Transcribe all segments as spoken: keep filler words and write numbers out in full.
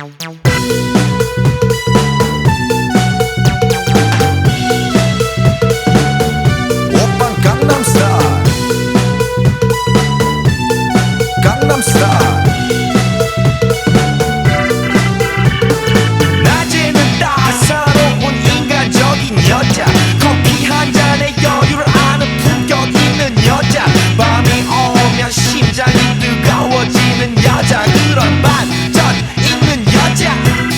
오빤 강남스타일 강남스타일 낮에는 따사로운 인간적인 여자 커피 한 잔에 여유를 아는 품격 있는 여자 밤이 오면 심장이 뜨거워지는 여자 그런 반전 있는 여자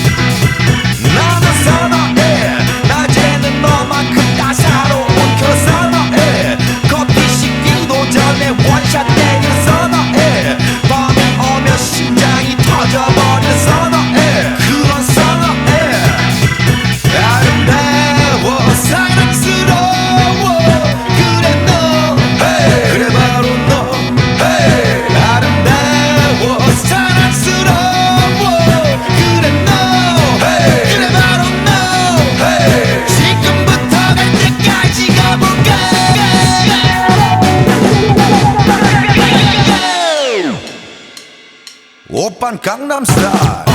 나는 선호해 낮에는 너만큼 따사로운 그 선호해 커피 식기도 전에 원샷 때는 선호해 밤이 오면 심장이 터져버리는 선호해 그런 선호해 아름다워 사랑스러워 그래 너 hey. 그래 바로 너 hey. 아름다워 사랑스러워 그래 너 hey. 그래 바로 너 hey. 지금부터 갈 때까지 가볼까 오빤 강남스타일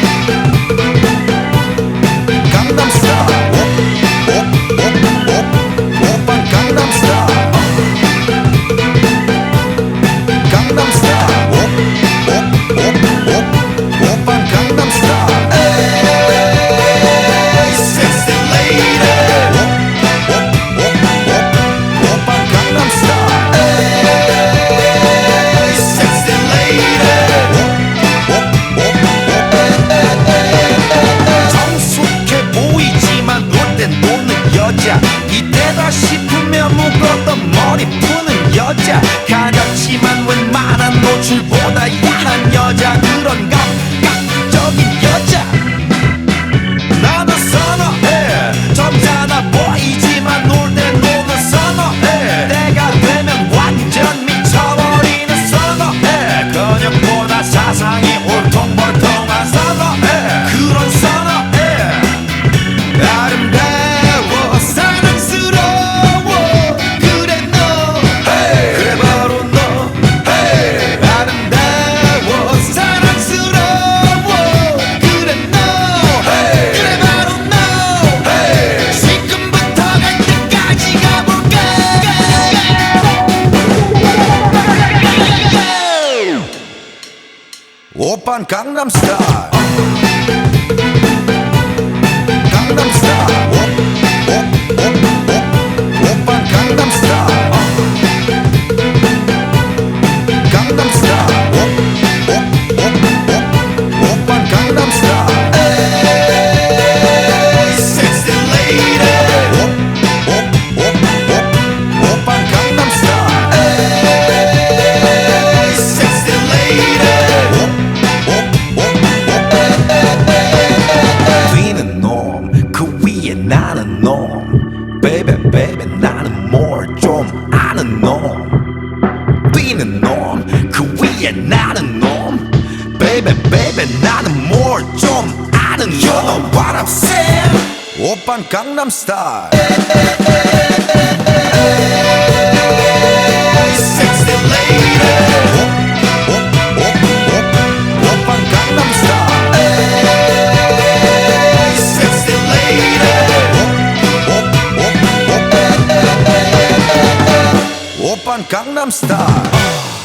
강남스타일 오빤 강남스타일 강남스타일 오빤 강남스타일 에이 섹시 레이디 오빤 강남스타일 에이 섹시 레이디 성숙해 보이지만 놀 땐 노는 여자 이때다 싶으면 묶었던 머리 푸는 여자 가볍지만 웬만한 노출보다 야한 여자 그런 감각적인 여자 나도 선호해 점잖아 보이지만 놀 땐 노는 선호해 내가 되면 완전 미쳐버리는 선호해 근육보다 사상이 울퉁불퉁한 선호해 그런 선호해 아름다워 사랑스러워 그래 너 hey. 그래 바로 너 hey. 아름다워 사랑스러워 그래 너 hey. 그래 바로 너 hey. 지금부터 갈 때까지 가볼까 오빤 강남스타일 강남스타일 오빤 강남스타일 강남스타일 오빤 강남스타일 에이 섹시 레이디 오빤 강남스타일 에이 섹시 레이디 뛰는 놈 그 위에 나는 놈 Baby baby 나는 뭘 좀 아는 놈 뛰는 놈 그 위에 나는 놈 Baby baby 나는 뭘 좀 아는 놈 You know what I'm saying 오빤 강남스타일 Sexy lady 오빤 강남스타일 Sexy lady 오빤 강남스타일